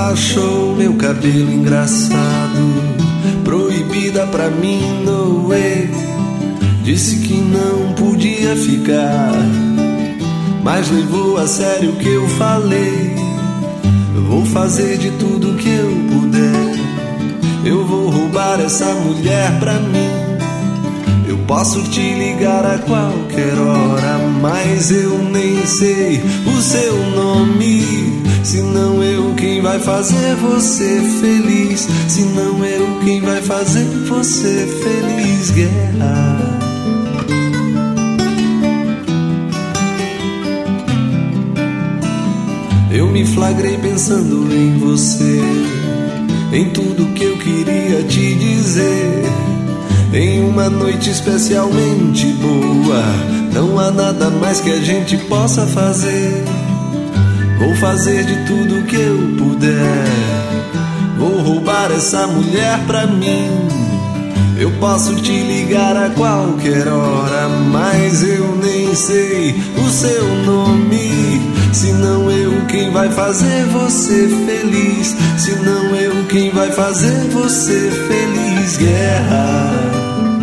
achou meu cabelo engraçado. Proibida pra mim, no way. Disse que não podia ficar, mas levou a sério o que eu falei. Eu vou fazer de tudo que eu puder. Eu vou roubar essa mulher pra mim. Eu posso te ligar a qualquer hora, mas eu nem sei o seu nome. Se não eu quem vai fazer você feliz, se não eu quem vai fazer você feliz. Guerra. Eu me flagrei pensando em você, em tudo que eu queria te dizer. Em uma noite especialmente boa, não há nada mais que a gente possa fazer. Vou fazer de tudo que eu puder. Vou roubar essa mulher pra mim. Eu posso te ligar a qualquer hora, mas eu nem sei o seu nome. Se não eu quem vai fazer você feliz, se não eu quem vai fazer você feliz. Guerra.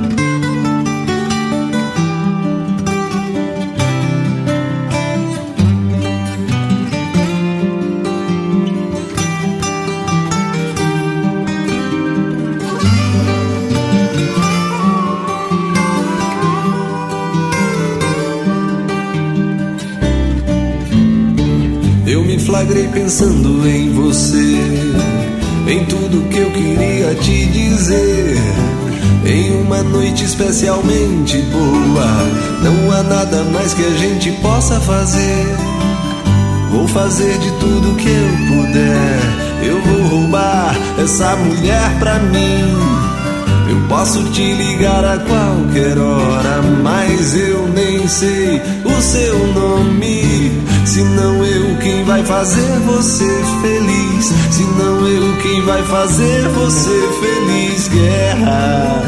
Flagrei pensando em você, em tudo que eu queria te dizer. Em uma noite especialmente boa, não há nada mais que a gente possa fazer. Vou fazer de tudo que eu puder. Eu vou roubar essa mulher pra mim. Eu posso te ligar a qualquer hora, mas eu nem sei o seu nome. Se não eu quem vai fazer você feliz, se não eu quem vai fazer você feliz. Guerra.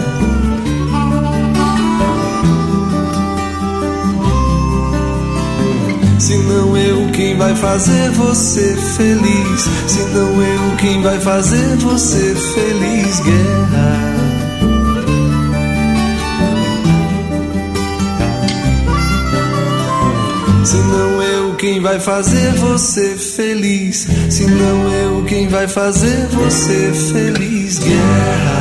Se não eu quem vai fazer você feliz, se não eu quem vai fazer você feliz. Guerra. Se não eu quem vai fazer você feliz, se não eu quem vai fazer você feliz. Guerra.